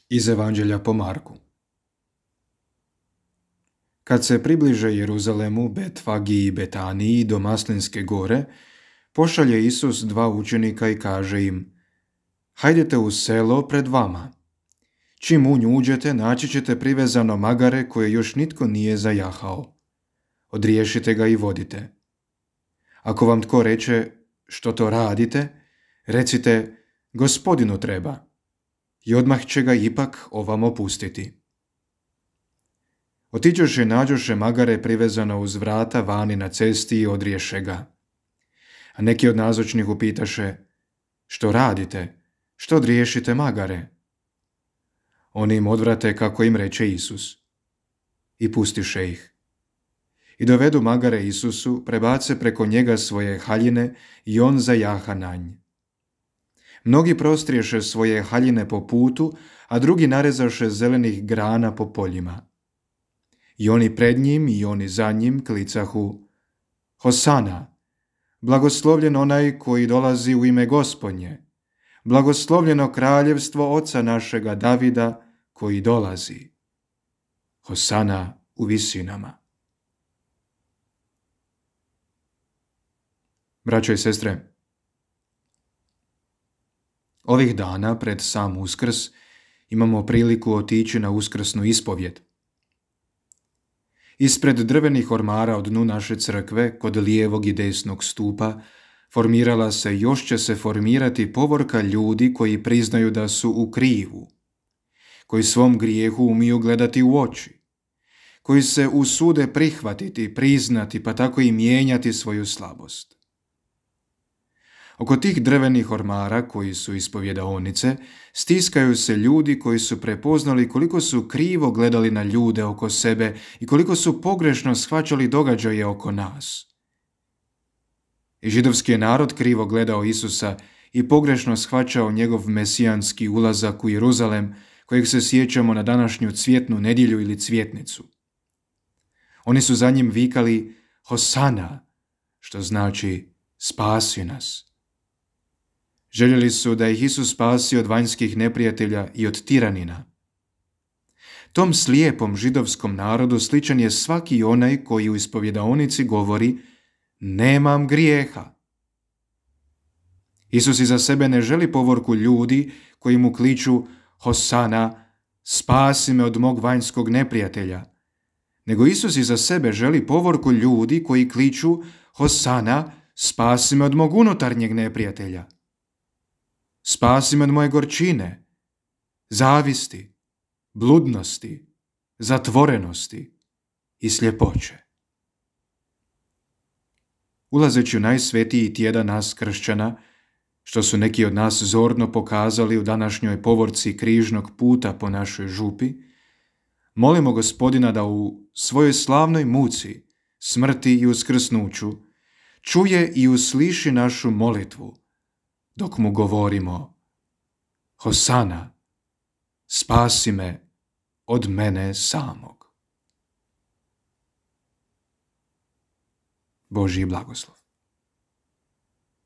Iz Evanđelja po Marku. Kad se približe Jeruzalemu, Betfagi i Betaniji do Maslinske gore, pošalje Isus 2 učenika i kaže im: hajdete u selo pred vama. Čim u nju uđete, naći ćete privezano magare koje još nitko nije zajahao. Odriješite ga i vodite. Ako vam tko reče: što to radite, recite: Gospodinu treba, i odmah će ga ipak ovamo pustiti. Otiđoše nađoše magare privezano uz vrata vani na cesti i odriješe ga. A neki od nazočnih upitaše: što radite, što odriješite magare? Oni im odvrate kako im reče Isus. I pustiše ih. I dovedu magare Isusu, prebace preko njega svoje haljine i on zajaha na nj. Mnogi prostriješe svoje haljine po putu, a drugi narezaše zelenih grana po poljima. I oni pred njim i oni za njim klicahu: Hosana, blagoslovljen onaj koji dolazi u ime Gospodnje, blagoslovljeno kraljevstvo oca našega Davida koji dolazi. Hosana u visinama. Braćo i sestre, ovih dana pred sam Uskrs imamo priliku otići na uskrsnu ispovjed. Ispred drvenih ormara od dnu naše crkve, kod lijevog i desnog stupa, formirala se i još će se formirati povorka ljudi koji priznaju da su u krivu, koji svom grijehu umiju gledati u oči, koji se usude prihvatiti, priznati, pa tako i mijenjati svoju slabost. Oko tih drvenih ormara, koji su ispovjedaonice, stiskaju se ljudi koji su prepoznali koliko su krivo gledali na ljude oko sebe i koliko su pogrešno shvaćali događaje oko nas. I židovski je narod krivo gledao Isusa i pogrešno shvaćao njegov mesijanski ulazak u Jeruzalem, kojeg se sjećamo na današnju cvjetnu nedjelju ili cvjetnicu. Oni su za njim vikali: Hosana, što znači spasi nas. Željeli su da ih Isus spasi od vanjskih neprijatelja i od tiranina. Tom slijepom židovskom narodu sličan je svaki onaj koji u ispovjedaonici govori: nemam grijeha. Isus iza sebe ne želi povorku ljudi koji mu kliču: Hosana, spasi me od mog vanjskog neprijatelja, nego Isus iza sebe želi povorku ljudi koji kliču: Hosana, spasi me od mog unutarnjeg neprijatelja. Spasi me od moje gorčine, zavisti, bludnosti, zatvorenosti i sljepoće. Ulazeći u najsvetiji tjedan nas kršćana, što su neki od nas zorno pokazali u današnjoj povorci križnog puta po našoj župi, molimo Gospodina da u svojoj slavnoj muci, smrti i uskrsnuću čuje i usliši našu molitvu, dok mu govorimo: Hosana, spasi me od mene samog. Božji blagoslov.